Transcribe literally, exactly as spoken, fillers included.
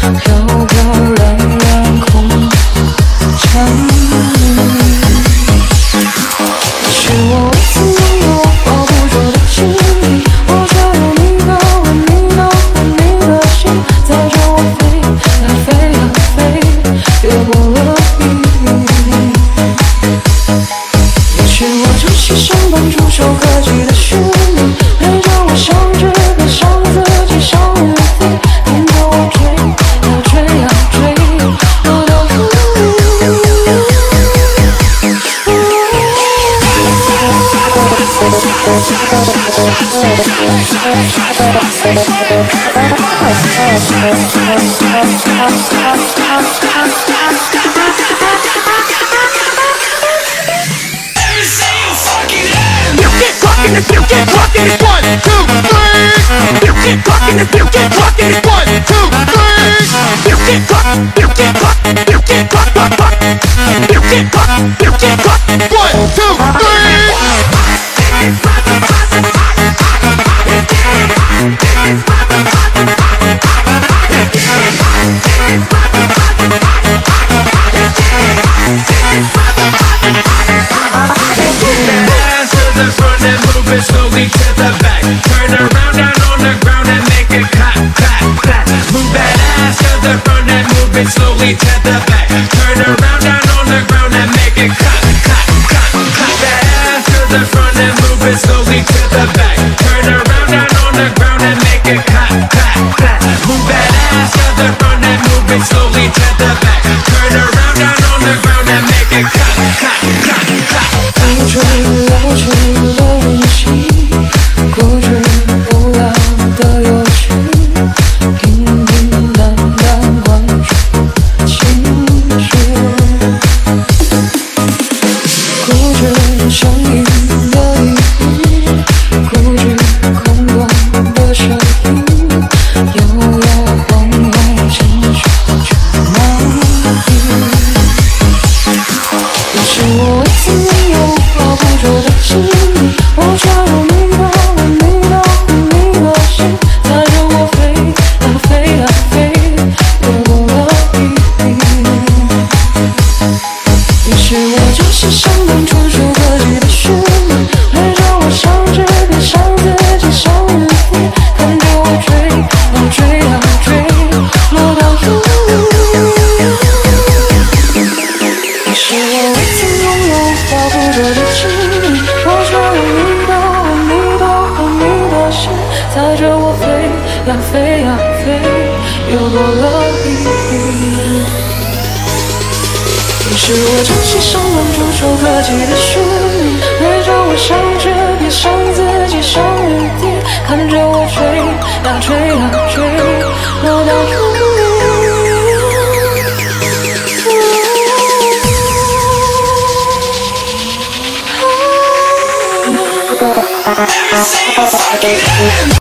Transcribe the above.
漂漂亮亮空城里。是我未曾拥有抱不住的记忆，我却有你的吻，你的吻，你的心，载着我飞呀飞呀飞，越过了地。也许我就喜欢帮助手科技的旋律，陪着我向着别向自己向日飞，跟着我追呀追呀追，我到哪里？ You get rockin', one, two, three. You get rockin', you get rockin', one, two, three. You get rock, you get rock, you get rock, rock, rock. You get rock, you get rock, one, two, three. Dance to the front and move it slowly to the back. Turn around down on the ground and make it clap, clap, clap. Move that ass to the front and move it slowly to the back. Turn around down on the ground and make it clap, clap, clap, clap. That ass to the front and move it slowly to the back. Turn around down on the ground and make it clap, clap, clap. Move that ass to the front and move it slowly to the back. Turn around down on the ground and make it clap, clap, clap, clap. 不追了去了人心，固执无聊的游戏，平平淡淡关注情绪，固执声音的意义，固执空洞的声音，摇摇晃晃情绪却难移。也是我未曾拥有抱不住的记忆，我却有你的吻，你的吻，你的心，载着我飞呀飞呀飞，越过了地。也许我就是想当纯属科技的旋律，陪着我向着别向自己向日飞，看着我追呀追呀追，落到哪里？也是我未曾拥有抱不住的记忆，我却有你的吻，你的吻，你的心，载着我飞呀飞呀飞，越过了地。也是我真心想帮助手科技的旋律，陪着我向着别向自己向日跌，看着我追呀追呀追，落到哪里？ Say you fucking